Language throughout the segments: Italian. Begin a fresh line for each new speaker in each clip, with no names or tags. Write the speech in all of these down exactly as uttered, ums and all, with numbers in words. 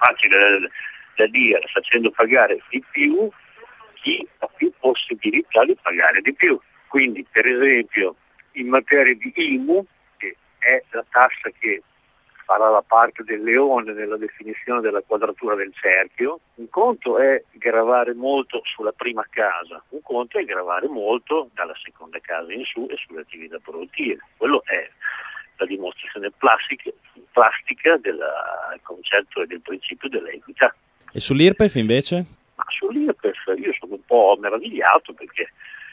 facile da, da dire, facendo pagare di più chi ha più possibilità di pagare di più. Quindi per esempio in materia di I M U, che è la tassa che farà la parte del leone nella definizione della quadratura del cerchio, un conto è gravare molto sulla prima casa, un conto è gravare molto dalla seconda casa in su e sulle attività produttive. Quello è la dimostrazione plastica, plastica del concetto e del principio dell'equità.
E sull'I R P E F invece?
Ma sull'I R P E F io sono un po' meravigliato perché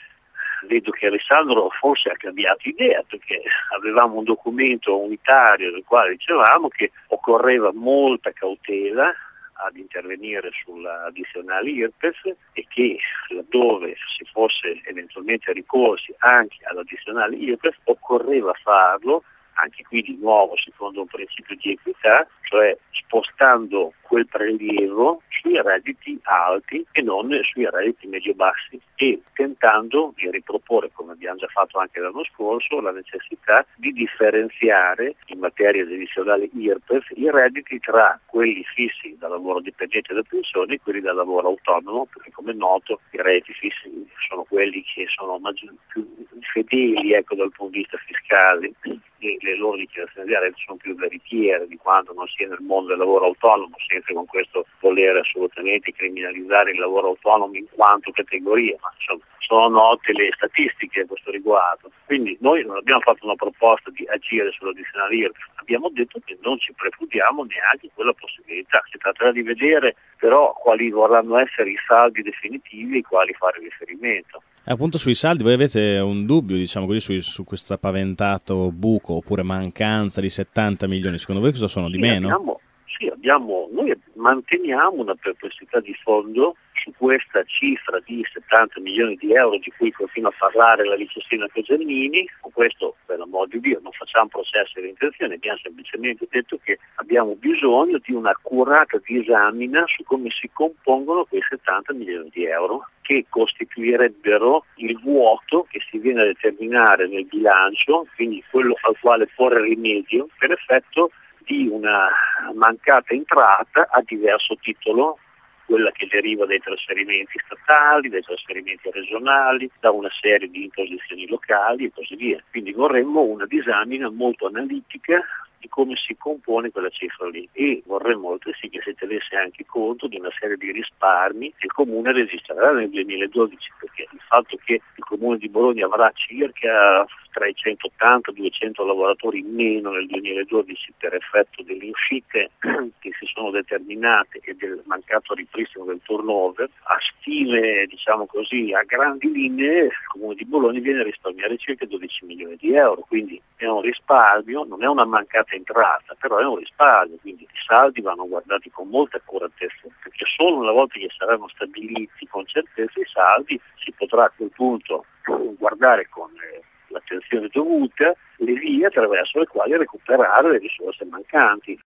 vedo che Alessandro forse ha cambiato idea, perché avevamo un documento unitario nel quale dicevamo che occorreva molta cautela ad intervenire sull'addizionale I R P E F e che laddove si fosse eventualmente ricorsi anche all'addizionale I R P E F occorreva farlo, anche qui di nuovo secondo un principio di equità, cioè spostando quel prelievo sui redditi alti e non sui redditi medio-bassi e tentando di riproporre, come abbiamo già fatto anche l'anno scorso, la necessità di differenziare in materia di addizionale I R P E F i redditi tra quelli fissi da lavoro dipendente e da pensione e quelli da lavoro autonomo, perché come è noto i redditi fissi sono quelli che sono maggior, più fedeli ecco, dal punto di vista fiscale e le loro dichiarazioni di reddito sono più veritiere di quanto non sia nel mondo del lavoro autonomo, senza con questo voler assolutamente criminalizzare il lavoro autonomo in quanto categoria, ma insomma sono note le statistiche a questo riguardo. Quindi noi non abbiamo fatto una proposta di agire sull'addizionale I R P E F, abbiamo detto che non ci precludiamo neanche quella possibilità. Si tratterà di vedere però quali vorranno essere i saldi definitivi ai quali fare riferimento.
E appunto sui saldi voi avete un dubbio, diciamo così, su, su questo paventato buco oppure mancanza di settanta milioni, secondo voi cosa sono,
Sì,
di meno?
Abbiamo, sì, abbiamo, noi manteniamo una perplessità di fondo su questa cifra di settanta milioni di euro di cui continua a parlare la Licestina Cogiannini. Con questo, per l'amor di Dio, non facciamo processi di intenzione, abbiamo semplicemente detto che abbiamo bisogno di un'accurata disamina su come si compongono quei settanta milioni di euro che costituirebbero il vuoto che si viene a determinare nel bilancio, quindi quello al quale porre rimedio per effetto di una mancata entrata a diverso titolo, quella che deriva dai trasferimenti statali, dai trasferimenti regionali, da una serie di imposizioni locali e così via. Quindi vorremmo una disamina molto analitica di come si compone quella cifra lì e vorremmo altresì che si tenesse anche conto di una serie di risparmi che il Comune registrerà nel duemiladodici, perché il fatto che il Comune di Bologna avrà circa tra i centottanta e duecento lavoratori in meno nel duemiladodici per effetto delle uscite che si sono determinate e del mancato ripristino del turnover, a stime diciamo così a grandi linee il Comune di Bologna viene a risparmiare circa dodici milioni di euro, quindi è un risparmio, non è una mancata entrata, però è un risparmio, quindi i saldi vanno guardati con molta accuratezza, perché solo una volta che saranno stabiliti con certezza i saldi si potrà a quel punto guardare con eh, l'attenzione dovuta le vie attraverso le quali recuperare le risorse mancanti.